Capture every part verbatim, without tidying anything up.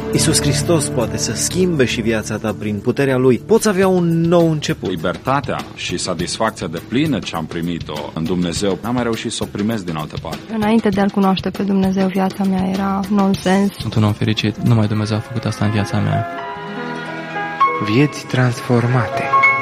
Iisus Hristos poate să schimbe și viața ta prin puterea Lui. Poți avea un nou început. Libertatea și satisfacția de plină ce am primit-o în Dumnezeu, n-am mai reușit să o primesc din altă parte. Înainte de a-L cunoaște pe Dumnezeu, viața mea era nonsens. Sunt un om fericit, numai Dumnezeu a făcut asta în viața mea. Vieți transformate.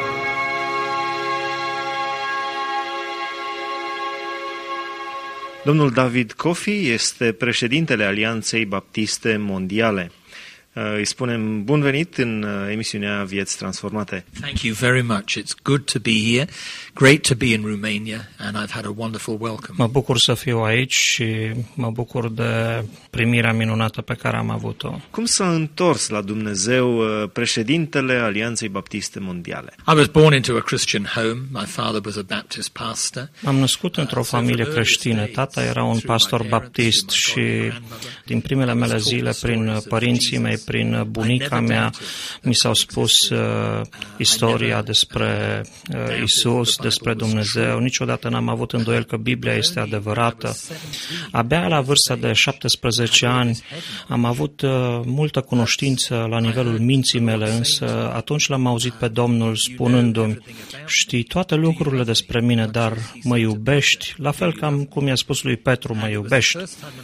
Domnul David Coffey este președintele Alianței Baptiste Mondiale. Îi spunem bun venit în emisiunea Vieți Transformate. Thank you very much. It's good to be here. Great to be in Romania and I've had a wonderful welcome. Mă bucur să fiu aici și mă bucur de primirea minunată pe care am avut-o. Cum s-a întors la Dumnezeu președintele Alianței Baptiste Mondiale? I was born into a Christian home. My father was a Baptist pastor. Am născut într-o familie creștină. Tata era un pastor baptist și din primele mele zile, prin părinții mei, prin bunica mea, mi s-au spus uh, istoria despre uh, Isus, despre Dumnezeu. Niciodată n-am avut îndoiel că Biblia este adevărată. Abia la vârsta de șaptesprezece ani am avut uh, multă cunoștință la nivelul minții mele, însă atunci l-am auzit pe Domnul spunându-mi: știi toate lucrurile despre mine, dar mă iubești? La fel cam cum i-a spus lui Petru, mă iubești?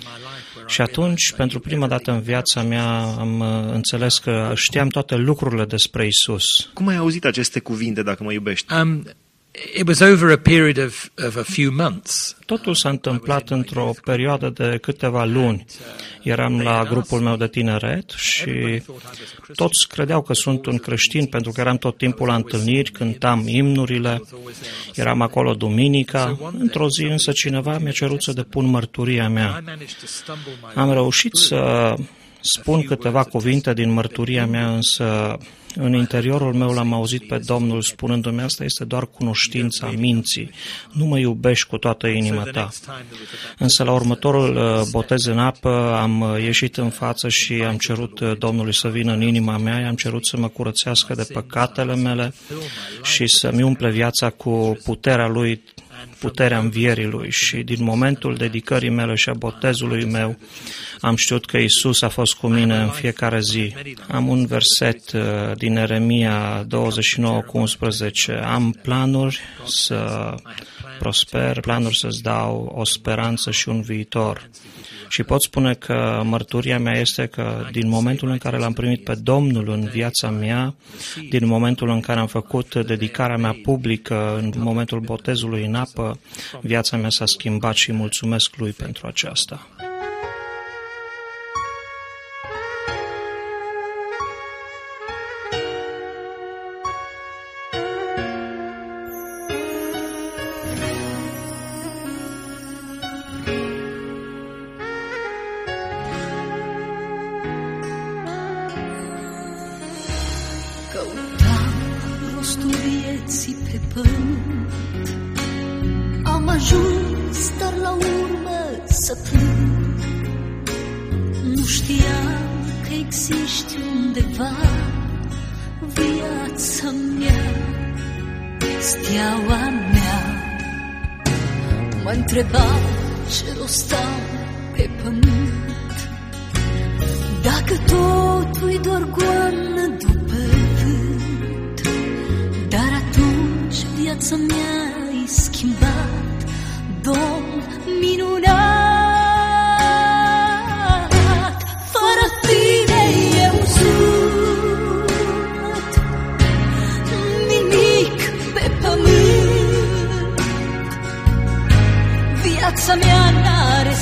Și atunci, pentru prima dată în viața mea, am înțeles că știam toate lucrurile despre Isus. Cum ai auzit aceste cuvinte, dacă mă iubești? Um, it was over a period of, of a few months. Totul s-a întâmplat într-o perioadă de câteva luni. Eram la grupul meu de tineret și toți credeau că sunt un creștin pentru că eram tot timpul la întâlniri, cântam imnurile, eram acolo duminica. Într-o zi însă cineva mi-a cerut să depun mărturia mea. Am reușit să spun câteva cuvinte din mărturia mea, însă în interiorul meu l-am auzit pe Domnul spunându-mi: asta este doar cunoștința minții, nu mă iubești cu toată inima ta. Însă la următorul botez în apă am ieșit în față și am cerut Domnului să vină în inima mea, i-am cerut să mă curățească de păcatele mele și să-mi umple viața cu puterea Lui, puterea învierii Lui. Și din momentul dedicării mele și a botezului meu am știut că Isus a fost cu mine în fiecare zi. Am un verset din Ieremia douăzeci și nouă cu unsprezece. Am planuri să prosper, planuri să-ți dau o speranță și un viitor. Și pot spune că mărturia mea este că din momentul în care l-am primit pe Domnul în viața mea, din momentul în care am făcut dedicarea mea publică, în momentul botezului în apă, viața mea s-a schimbat și mulțumesc Lui pentru aceasta. Căutam rostul vieții pe pământ, am ajuns, dar la urmă să plâng. Nu știam că existi undeva viața mea, steaua mea. Mă întrebam ce rost am pe pământ, dacă totul-i doar goană după vânt. Dar atunci viața mea-i schimbat, Domn minunat. Fără tine eu sunt nimic pe pământ. Viața mea n-are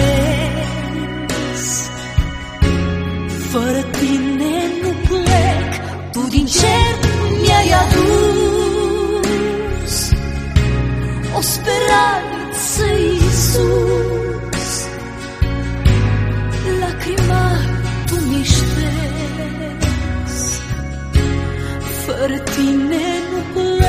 sens, fără tine nu plec. Tu din cer mi-ai adus o speranță, Iisus. Lacrima tu mi ștergi, fără tine nu plec.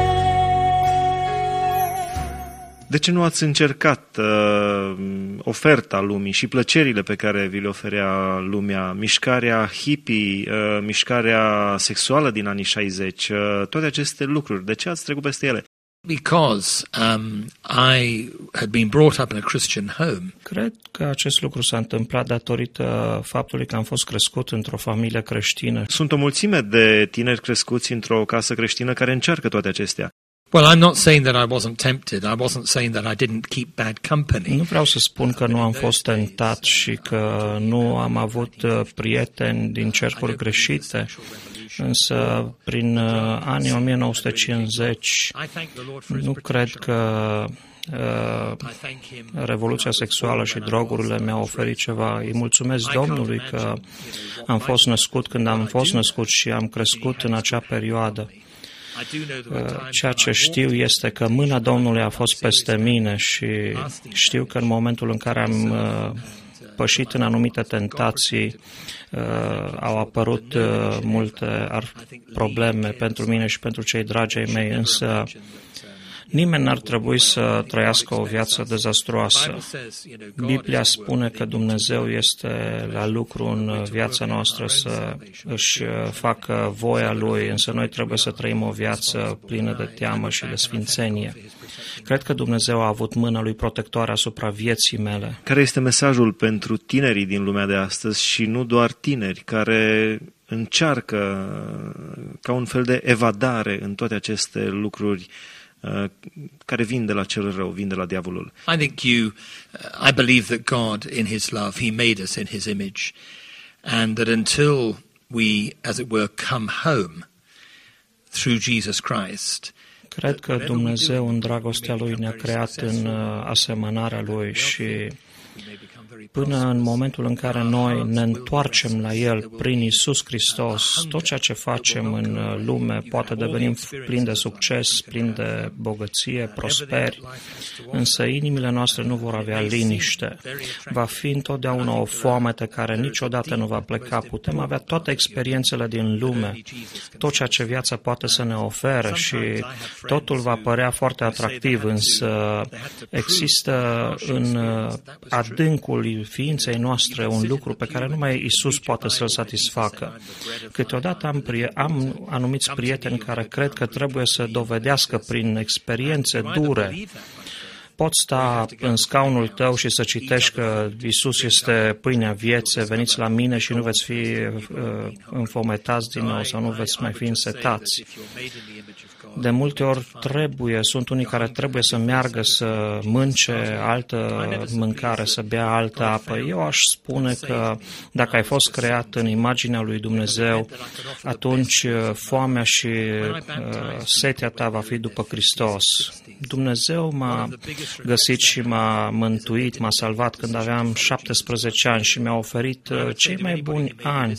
De ce nu ați încercat uh, oferta lumii și plăcerile pe care vi le oferea lumea, mișcarea hippie, uh, mișcarea sexuală din anii șaizeci, uh, toate aceste lucruri? De ce ați trecut peste ele? Because um, I had been brought up in a Christian home. Cred că acest lucru s-a întâmplat datorită faptului că am fost crescut într-o familie creștină. Sunt o mulțime de tineri crescuți într-o casă creștină care încearcă toate acestea. Well, I'm not saying that I wasn't tempted. I wasn't saying that I didn't keep bad company. Nu vreau să spun că nu am fost tentat și că nu am avut prieteni din cercuri greșite. Însă, prin anii o mie nouă sute cincizeci, nu cred că uh, revoluția sexuală și drogurile mi-au oferit ceva. Îi mulțumesc Domnului că am fost născut când am fost născut și am crescut în acea perioadă. Ceea ce știu este că mâna Domnului a fost peste mine și știu că în momentul în care am uh, pășit în anumite tentații, uh, au apărut uh, multe probleme pentru mine și pentru cei dragi ai mei, însă nimeni n-ar trebui să trăiască o viață dezastruoasă. Biblia spune că Dumnezeu este la lucru în viața noastră să își facă voia Lui, însă noi trebuie să trăim o viață plină de teamă și de sfințenie. Cred că Dumnezeu a avut mâna Lui protectoare asupra vieții mele. Care este mesajul pentru tinerii din lumea de astăzi și nu doar tineri care încearcă ca un fel de evadare în toate aceste lucruri care vin de la cel rău, vin de la diavolul? I think you, uh, I believe that God, in His love, He made us in His image, and that until we, as it were, come home through Jesus Christ. Cred că Dumnezeu, în dragostea Lui, ne-a creat în asemănarea Lui și până în momentul în care noi ne întoarcem la El prin Iisus Hristos, tot ceea ce facem în lume poate deveni plin de succes, plin de bogăție, prosperi, însă inimile noastre nu vor avea liniște. Va fi întotdeauna o foamete care niciodată nu va pleca. Putem avea toate experiențele din lume, tot ceea ce viața poate să ne ofere și totul va părea foarte atractiv, însă există în adâncul ființei noastre un lucru pe care numai Iisus poate să-l satisfacă. Câteodată am, prie- am anumiți prieteni care cred că trebuie să dovedească prin experiențe dure. Poți sta în scaunul tău și să citești că Iisus este pâinea vieții, veniți la mine și nu veți fi uh, înfometați din nou sau nu veți mai fi însetați. De multe ori trebuie, sunt unii care trebuie să meargă să mânce altă mâncare, să bea altă apă. Eu aș spune că dacă ai fost creat în imaginea lui Dumnezeu, atunci foamea și uh, setea ta va fi după Hristos. Dumnezeu m-a găsit și m-a mântuit, m-a salvat când aveam șaptesprezece ani și mi-a oferit uh, cei mai buni ani.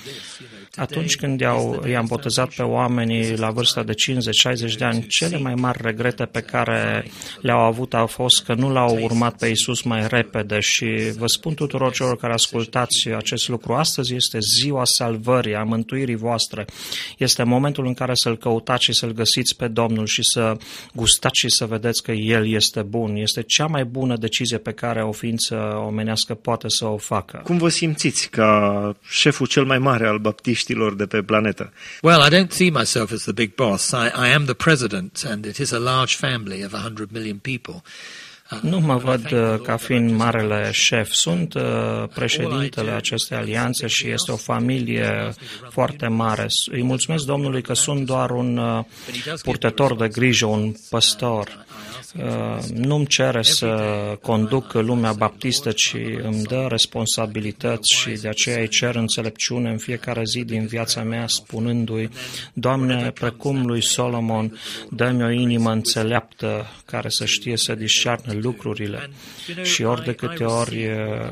Atunci când i-au, i-am botezat pe oamenii la vârsta de cincizeci șaizeci de ani, cele mai mari regrete pe care le-au avut au fost că nu l-au urmat pe Iisus mai repede și vă spun tuturor celor care ascultați acest lucru, astăzi este ziua salvării, a mântuirii voastre. Este momentul în care să-L căutați și să-L găsiți pe Domnul și să gustați și să vedeți că El este bun. Este cea mai bună decizie pe care o ființă omenească poate să o facă. Cum vă simțiți ca șeful cel mai mare al baptiștilor de pe planetă? Well, I don't see myself as the big boss. I, I am the president, and it is a large family of one hundred million people. Nu mă văd ca fiind marele șef. Sunt președintele acestei alianțe și este o familie foarte mare. Îi mulțumesc Domnului că sunt doar un purtător de grijă, un păstor. Nu-mi cere să conduc lumea baptistă, ci îmi dă responsabilități și de aceea îi cer înțelepciune în fiecare zi din viața mea, spunându-i: Doamne, precum lui Solomon, dă-mi o inimă înțeleaptă care să știe să discearnă lucrurile. Și ori de câte ori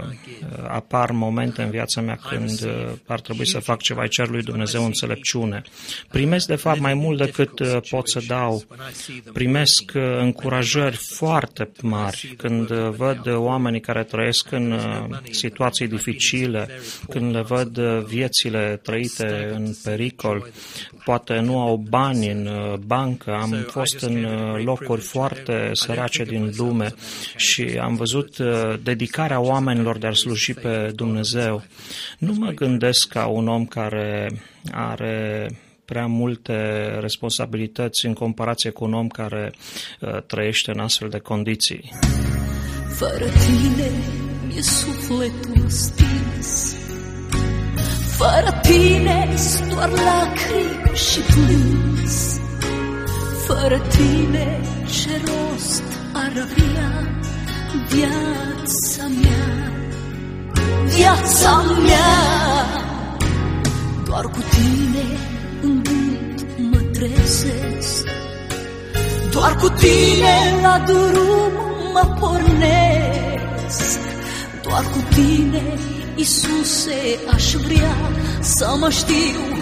apar momente în viața mea când ar trebui să fac ceva, îi cer lui Dumnezeu înțelepciune. Primesc, de fapt, mai mult decât pot să dau. Primesc încurajare foarte mari când văd oamenii care trăiesc în situații dificile, când le văd viețile trăite în pericol, poate nu au bani în bancă. Am fost în locuri foarte sărace din lume și am văzut dedicarea oamenilor de a sluji pe Dumnezeu. Nu mă gândesc ca un om care are prea multe responsabilități în comparație cu un om care uh, trăiește în astfel de condiții. Fără tine mi-e sufletul stins, fără tine-s doar lacrimi și plâns, fără tine ce rost ar avea viața mea, viața mea. Doar cu tine în gând mă trezesc, doar cu tine la drum mă pornesc, doar cu tine, Iisuse, aș vrea să mă știu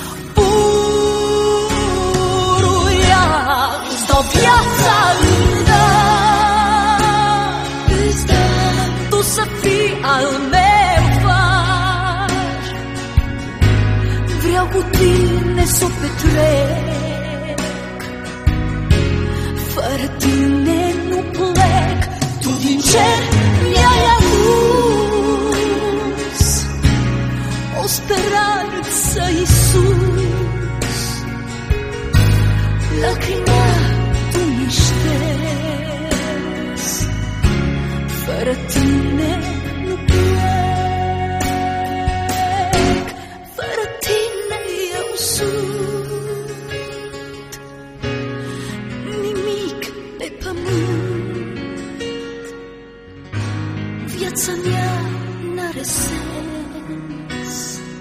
pururea. Îți dau viața în dar, tu să fii al meu far. Vreau cu tine să o petrec, fără tine nu plec. Tu din cer mi-ai adus o speranță, Iisus. Lacrima tu mi ștergi, fără tine nu plec, fără tine eu sunt nimic pe pământ. Viața mea n-are sens,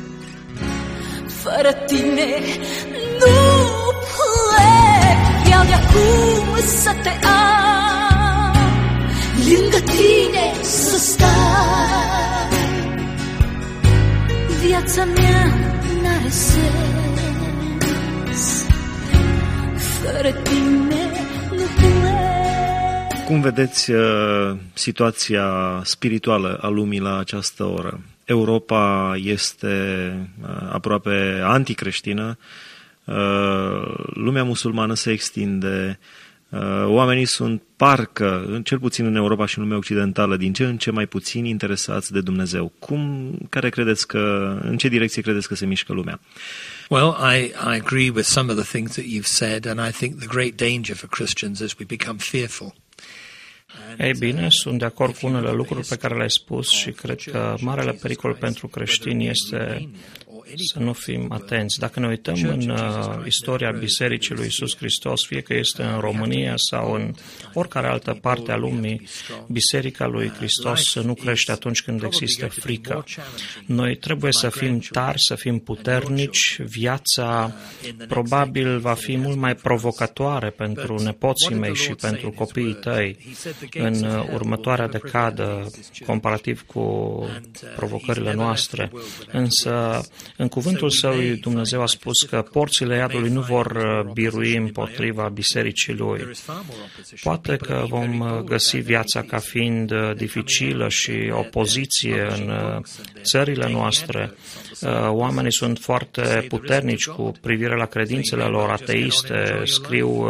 fără tine nu plec. Vreau de acum să te am, lângă tine să stai. Viața mea n-are sens, fără tine nu plec. Cum vedeți uh, situația spirituală a lumii la această oră? Europa este uh, aproape anticreștină, uh, lumea musulmană se extinde, uh, oamenii sunt parcă, cel puțin în Europa și în lumea occidentală, din ce în ce mai puțin interesați de Dumnezeu. Cum, care credeți că, în ce direcție credeți că se mișcă lumea? Well, I, I agree with some of the things that you've said, and I think the great danger for Christians is we become fearful. Ei bine, sunt de acord cu unele lucruri pe care le-ai spus și cred că marele pericol pentru creștini este să nu fim atenți. Dacă ne uităm în uh, istoria Bisericii lui Iisus Hristos, fie că este în România sau în oricare altă parte a lumii, Biserica lui Hristos nu crește atunci când există frică. Noi trebuie să fim tari, să fim puternici. Viața probabil va fi mult mai provocatoare pentru nepoții mei și pentru copiii tăi în următoarea decadă, comparativ cu provocările noastre. Însă, în cuvântul Său, Dumnezeu a spus că porțile iadului nu vor birui împotriva bisericii Lui. Poate că vom găsi viața ca fiind dificilă și opoziție în țările noastre. Oamenii sunt foarte puternici cu privire la credințele lor ateiste, scriu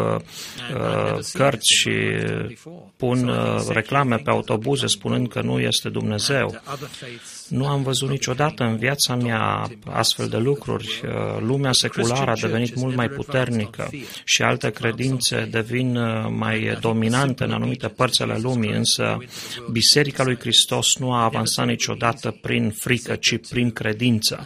cărți și pun reclame pe autobuze spunând că nu este Dumnezeu. Nu am văzut niciodată în viața mea astfel de lucruri. Lumea seculară a devenit mult mai puternică și alte credințe devin mai dominante în anumite părți ale lumii, însă Biserica lui Hristos nu a avansat niciodată prin frică, ci prin credință.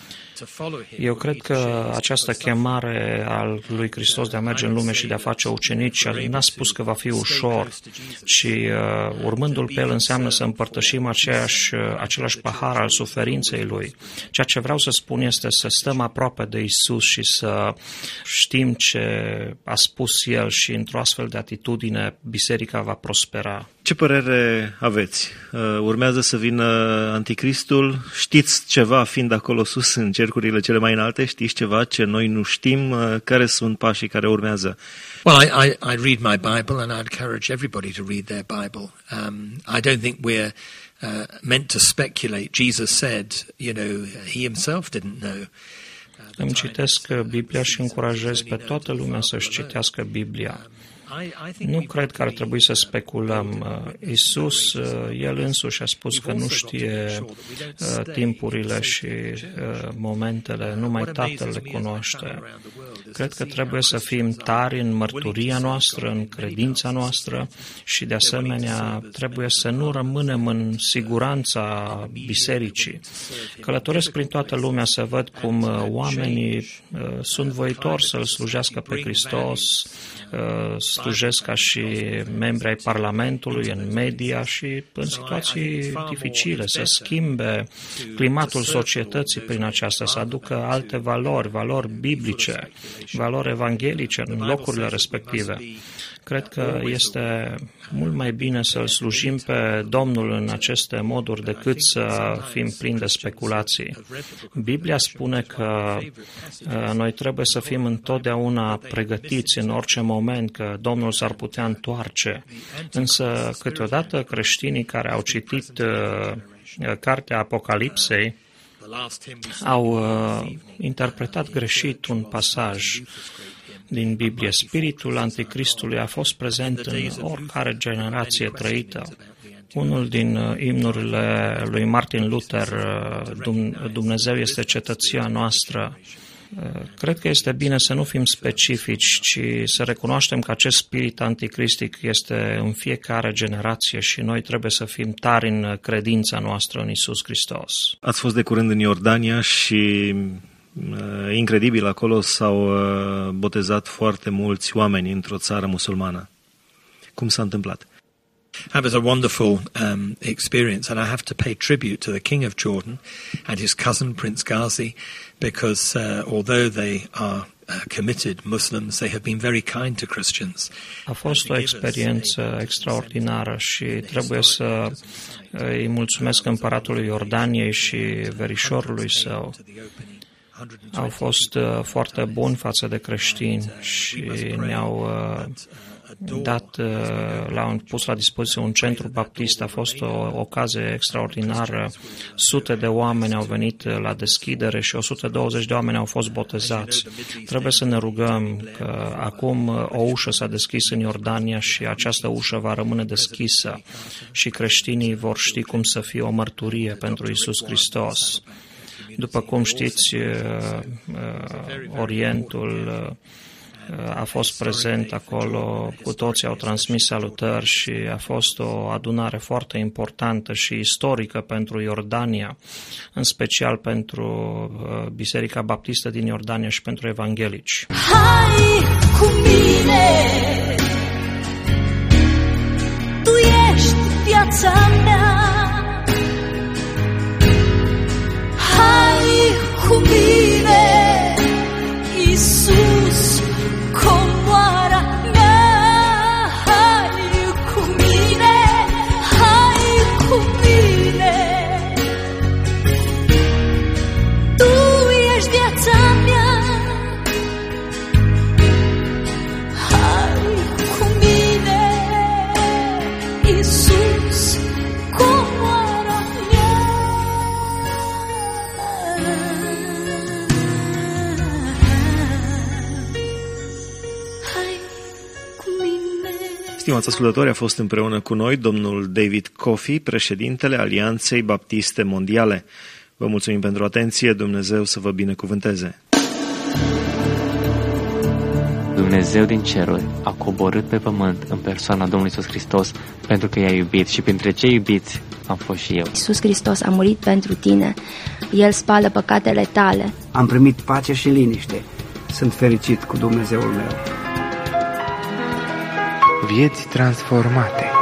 Eu cred că această chemare al lui Hristos de a merge în lume și de a face ucenici n-a spus că va fi ușor, ci uh, urmându-l pe el înseamnă să împărtășim aceeași, același pahar al suferinței lui. Ceea ce vreau să spun este să stăm aproape de Isus și să știm ce a spus el și într-o astfel de atitudine biserica va prospera. Ce părere aveți? Urmează să vină Anticristul? Știți ceva, fiind acolo sus în cercurile cele mai înalte? Știți ceva ce noi nu știm? Care sunt pașii care urmează? Well, I, I, I read my Bible and I'd encourage everybody to read their Bible. Um, I don't think we're uh, meant to speculate. Jesus said, you know, he himself didn't know. Îmi citesc Biblia și încurajez pe toată lumea să-și citească Biblia. Nu cred că ar trebui să speculăm. Iisus, El însuși a spus că nu știe timpurile și momentele, numai Tatăl le cunoaște. Cred că trebuie să fim tari în mărturia noastră, în credința noastră și, de asemenea, trebuie să nu rămânem în siguranța bisericii. Călătoresc prin toată lumea să văd cum oamenii sunt voitori să-L slujească pe Hristos, slujesc ca și membri ai Parlamentului, în media și în situații dificile, să schimbe climatul societății prin aceasta, să aducă alte valori, valori biblice, valori evanghelice în locurile respective. Cred că este mult mai bine să-L slujim pe Domnul în aceste moduri decât să fim plini de speculații. Biblia spune că noi trebuie să fim întotdeauna pregătiți în orice moment că Domnul s-ar putea întoarce. Însă câteodată creștinii care au citit cartea Apocalipsei au interpretat greșit un pasaj din Biblie. Spiritul Anticristului a fost prezent în oricare generație trăită. Unul din imnurile lui Martin Luther, Dumnezeu este cetăția noastră. Cred că este bine să nu fim specifici, ci să recunoaștem că acest spirit anticristic este în fiecare generație și noi trebuie să fim tari în credința noastră în Iisus Hristos. Ați fost de curând în Iordania și incredibil, acolo s-au botezat foarte mulți oameni într-o țară musulmană. Cum s-a întâmplat? That was a wonderful um, experience, and I have to pay tribute to the King of Jordan and his cousin Prince Ghazi, because uh, although they are uh, committed Muslims, they have been very kind to Christians. A fost o experiență extraordinară și trebuie să îi mulțumesc împăratului Iordaniei și verișorului său. Au fost uh, foarte buni față de creștini și ne-au uh, dat, uh, l-au pus la dispoziție un centru baptist. A fost o ocazie extraordinară. Sute de oameni au venit la deschidere și o sută douăzeci de oameni au fost botezați. Trebuie să ne rugăm că acum o ușă s-a deschis în Iordania și această ușă va rămâne deschisă și creștinii vor ști cum să fie o mărturie pentru Iisus Hristos. După cum știți, Orientul a fost prezent acolo, cu toții au transmis salutări și a fost o adunare foarte importantă și istorică pentru Iordania, în special pentru Biserica Baptistă din Iordania și pentru evanghelici. Hai cu mine, tu ești viața mea. Hai cu mine, Iisus, comoara mea. Hai cu mine, hai cu mine, tu ești viața mea. Hai cu mine, Iisus, comoara mea. Stimați ascultători, a fost împreună cu noi domnul David Coffey, președintele Alianței Baptiste Mondiale. Vă mulțumim pentru atenție, Dumnezeu să vă binecuvânteze. Dumnezeu din ceruri a coborât pe pământ în persoana Domnului Iisus Hristos pentru că i-a iubit și printre cei iubiți am fost și eu. Iisus Hristos a murit pentru tine. El spală păcatele tale. Am primit pace și liniște. Sunt fericit cu Dumnezeul meu. Vieți transformate.